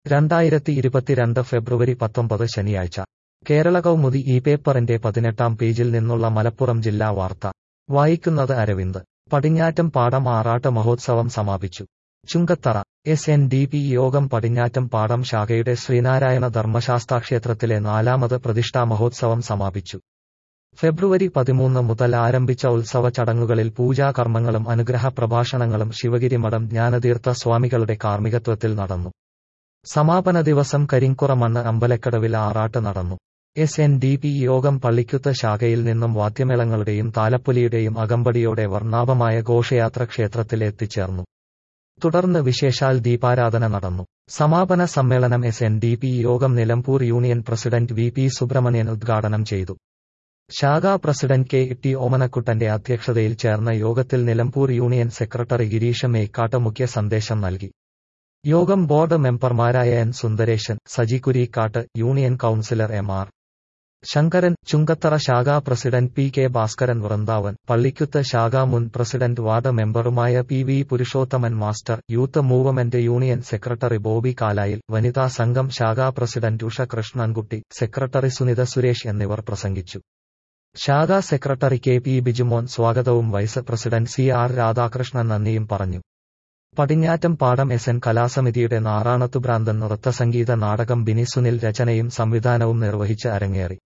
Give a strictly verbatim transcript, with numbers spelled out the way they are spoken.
രണ്ടായിരത്തി ഇരുപത്തിരണ്ട് ഫെബ്രുവരി പത്തൊമ്പത് ശനിയാഴ്ച കേരള കൗമുദി ഈ പേപ്പറിന്റെ പതിനെട്ടാം പേജിൽ നിന്നുള്ള മലപ്പുറം ജില്ലാ വാർത്ത വായിക്കുന്നത് അരവിന്ദ്. പടിഞ്ഞാറ്റം പാടം ആറാട്ട് മഹോത്സവം സമാപിച്ചു. Chungathara S N D P യോഗം പടിഞ്ഞാറ്റം പാടം ശാഖയുടെ ശ്രീനാരായണ ധർമ്മശാസ്താക്ഷേത്രത്തിലെ നാലാമത് പ്രതിഷ്ഠാ മഹോത്സവം സമാപിച്ചു. ഫെബ്രുവരി പതിമൂന്ന് മുതൽ ആരംഭിച്ച ഉത്സവ ചടങ്ങുകളിൽ പൂജാകർമ്മങ്ങളും അനുഗ്രഹ പ്രഭാഷണങ്ങളും ശിവഗിരി മഠം ജ്ഞാനതീർത്ഥ സ്വാമികളുടെ കാർമ്മികത്വത്തിൽ നടന്നു. സമാപന ദിവസം കരിങ്കുറ മണ്ണ് അമ്പലക്കടവിൽ ആറാട്ട് നടന്നു. എസ് എൻ ഡി പി യോഗം പള്ളിക്കുത്ത് ശാഖയിൽ നിന്നും വാദ്യമേളങ്ങളുടെയും താലപ്പൊലിയുടെയും അകമ്പടിയോടെ വർണ്ണാഭമായ ഘോഷയാത്ര ക്ഷേത്രത്തിൽ എത്തിച്ചേർന്നു. തുടർന്ന് വിശേഷാൽ ദീപാരാധന നടന്നു. സമാപന സമ്മേളനം എസ് എൻ ഡി പി യോഗം Nilambur union president V P Subramanian ഉദ്ഘാടനം ചെയ്തു. ശാഖാ പ്രസിഡന്റ് കെ ടി ഓമനക്കുട്ടന്റെ അധ്യക്ഷതയിൽ ചേർന്ന യോഗത്തിൽ നിലമ്പൂർ യൂണിയൻ സെക്രട്ടറി ഗിരീഷ് മേക്കാട്ട് മുഖ്യ സന്ദേശം നൽകി. യോഗം ബോർഡ് മെമ്പർമാരായ N Sundaresan, Saji Kureekkatt, union councillor M R Sankaran, Chungathara ശാഖാ president P K Bhaskaran Vrindavan, Pallikuth ശാഖാ മുൻ പ്രസിഡന്റ് വാർഡ് മെമ്പറുമായ P V Purushothaman master, youth movement union secretary Bobby Kalayil, വനിതാ സംഘം ശാഖാ പ്രസിഡന്റ് ഉഷ കൃഷ്ണൻകുട്ടി, സെക്രട്ടറി സുനിത സുരേഷ് എന്നിവർ പ്രസംഗിച്ചു. ശാഖാ സെക്രട്ടറി കെ പി ബിജുമോൻ സ്വാഗതവും vice president C R Radhakrishnan നന്ദിയും പറഞ്ഞു. പടിഞ്ഞാറ്റം പാടം എസ് എൻ കലാസമിതിയുടെ നാറാണത്തുഭ്രാന്തൻ നൃത്തസംഗീത നാടകം ബിനി സുനിൽ രചനയും സംവിധാനവും നിർവഹിച്ച് അരങ്ങേറി.